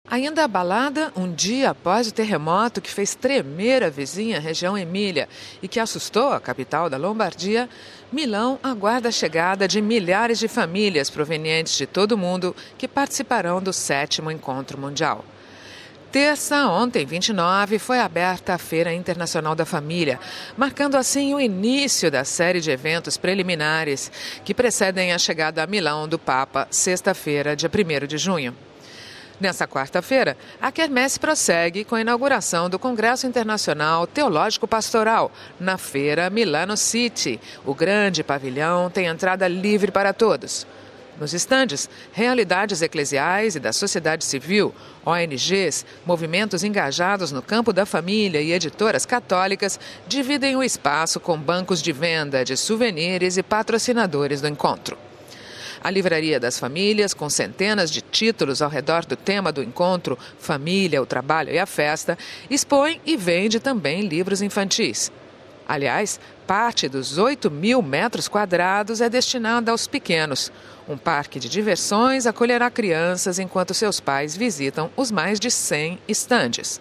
Ainda abalada, um dia após o terremoto que fez tremer a vizinha região Emília e que assustou a capital da Lombardia, Milão aguarda a chegada de milhares de famílias provenientes de todo o mundo que participarão do 7º Encontro Mundial. Terça, ontem, 29, foi aberta a Feira Internacional da Família, marcando assim o início da série de eventos preliminares que precedem a chegada a Milão do Papa, sexta-feira, dia 1º de junho. Nessa quarta-feira, a quermesse prossegue com a inauguração do Congresso Internacional Teológico Pastoral, na Feira Milano City. O grande pavilhão tem entrada livre para todos. Nos estandes, realidades eclesiais e da sociedade civil, ONGs, movimentos engajados no campo da família e editoras católicas dividem o espaço com bancos de venda de souvenirs e patrocinadores do encontro. A Livraria das Famílias, com centenas de títulos ao redor do tema do encontro, Família, o Trabalho e a Festa, expõe e vende também livros infantis. Aliás, parte dos 8.000 metros quadrados é destinada aos pequenos. Um parque de diversões acolherá crianças enquanto seus pais visitam os mais de 100 estandes.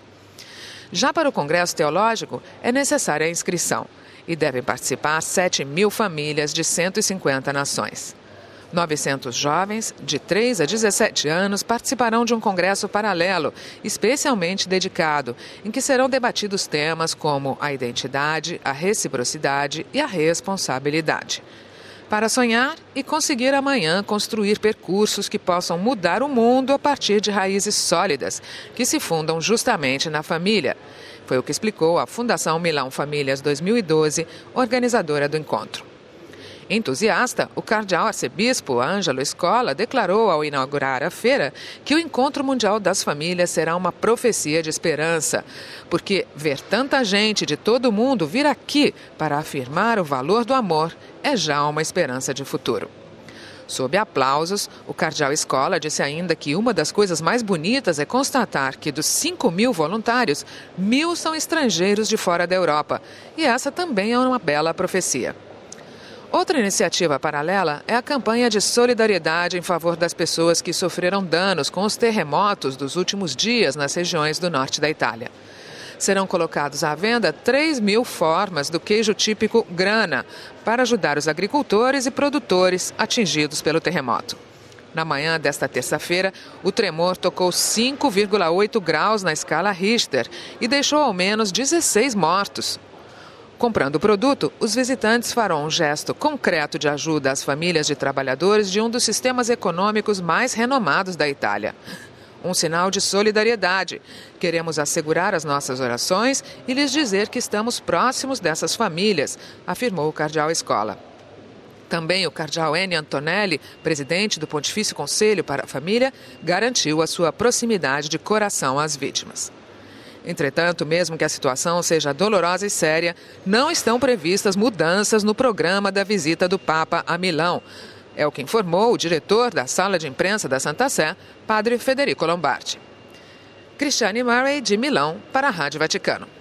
Já para o Congresso Teológico, é necessária a inscrição e devem participar 7.000 famílias de 150 nações. 900 jovens, de 3 a 17 anos, participarão de um congresso paralelo, especialmente dedicado, em que serão debatidos temas como a identidade, a reciprocidade e a responsabilidade. Para sonhar e conseguir amanhã construir percursos que possam mudar o mundo a partir de raízes sólidas, que se fundam justamente na família. Foi o que explicou a Fundação Milão Famílias 2012, organizadora do encontro. Entusiasta, o cardeal arcebispo Ângelo Scola declarou ao inaugurar a feira que o Encontro Mundial das Famílias será uma profecia de esperança, porque ver tanta gente de todo o mundo vir aqui para afirmar o valor do amor é já uma esperança de futuro. Sob aplausos, o cardeal Scola disse ainda que uma das coisas mais bonitas é constatar que dos 5.000 voluntários, 1.000 são estrangeiros de fora da Europa, e essa também é uma bela profecia. Outra iniciativa paralela é a campanha de solidariedade em favor das pessoas que sofreram danos com os terremotos dos últimos dias nas regiões do norte da Itália. Serão colocados à venda 3.000 formas do queijo típico Grana para ajudar os agricultores e produtores atingidos pelo terremoto. Na manhã desta terça-feira, o tremor tocou 5,8 graus na escala Richter e deixou ao menos 16 mortos. Comprando o produto, os visitantes farão um gesto concreto de ajuda às famílias de trabalhadores de um dos sistemas econômicos mais renomados da Itália. Um sinal de solidariedade. Queremos assegurar as nossas orações e lhes dizer que estamos próximos dessas famílias, afirmou o cardeal Scola. Também o cardeal Ennio Antonelli, presidente do Pontifício Conselho para a Família, garantiu a sua proximidade de coração às vítimas. Entretanto, mesmo que a situação seja dolorosa e séria, não estão previstas mudanças no programa da visita do Papa a Milão. É o que informou o diretor da Sala de Imprensa da Santa Sé, padre Federico Lombardi. Cristiane Murray, de Milão, para a Rádio Vaticano.